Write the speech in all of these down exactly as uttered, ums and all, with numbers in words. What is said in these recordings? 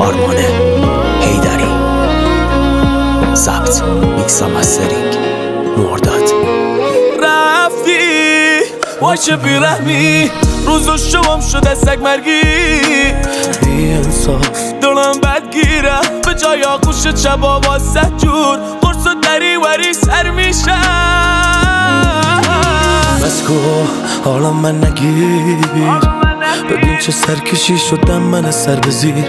آرمان حیدری. ضبط میکس و مسترینگ مرداد. رفتی واچه بیرحمی، روزو شوام شده سگ مرگی، بی انصاف دلم بدگیره، به جای آغوش چبا واسه جور قرص و دری وری سر میشه. بس کو حالا من نگیر، ببین چه سرکشی شدم من سر به زیر،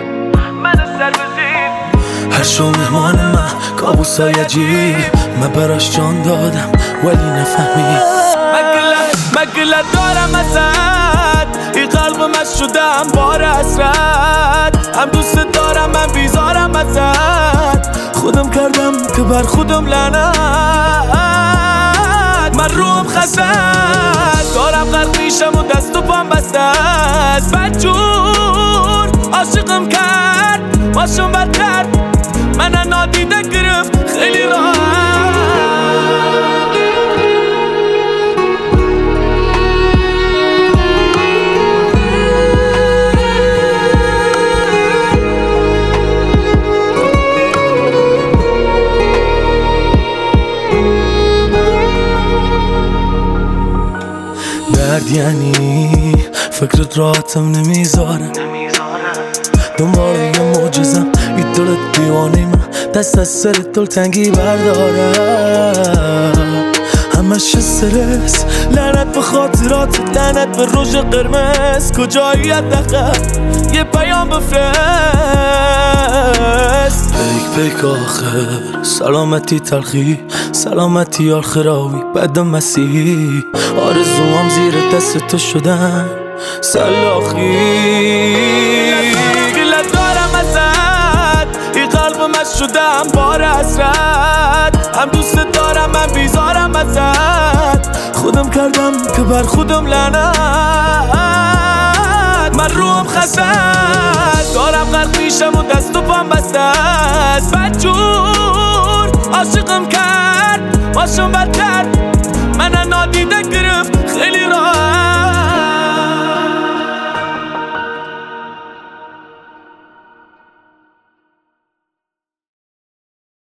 هر شو مهمان من کابوسای عجیب، من براش جان دادم ولی نفهمید. مگله دارم ازت، این قلب من شدم بار حسرت، هم دوست دارم من بیزارم ازت، خودم کردم که بر خودم لعنت. من روم خسته دارم غرق میشم و دست و پام بسته است، بدجور عاشقم کرد باشم بد کرد، من نادیده گرفت خیلی راحت. درد یعنی فکرت راحتم نمیذاره، دنبال یه معجزم این دلت دیوانه من دست از سر دلتنگی برداره، همش استرس، لعنت به خاطرات، لعنت به روژ قرمز، کجایی حداقل یه پیام بفرست. پیک پیک آخر سلامتی تلخی، سلامتی آخراوی بعد مسیحی، آرزوام زیر دست تو شدن سلاخی. گلت دارم ازت، این قلب من شدم بار حسرت، هم دوست دارم من بیزارم ازت، خودم کردم که بر خودم لعنت. من روم خسته دارم غرق میشم و دست و پام بسته است، بدجور عاشقم کرد باشم بد کرد، من نادیده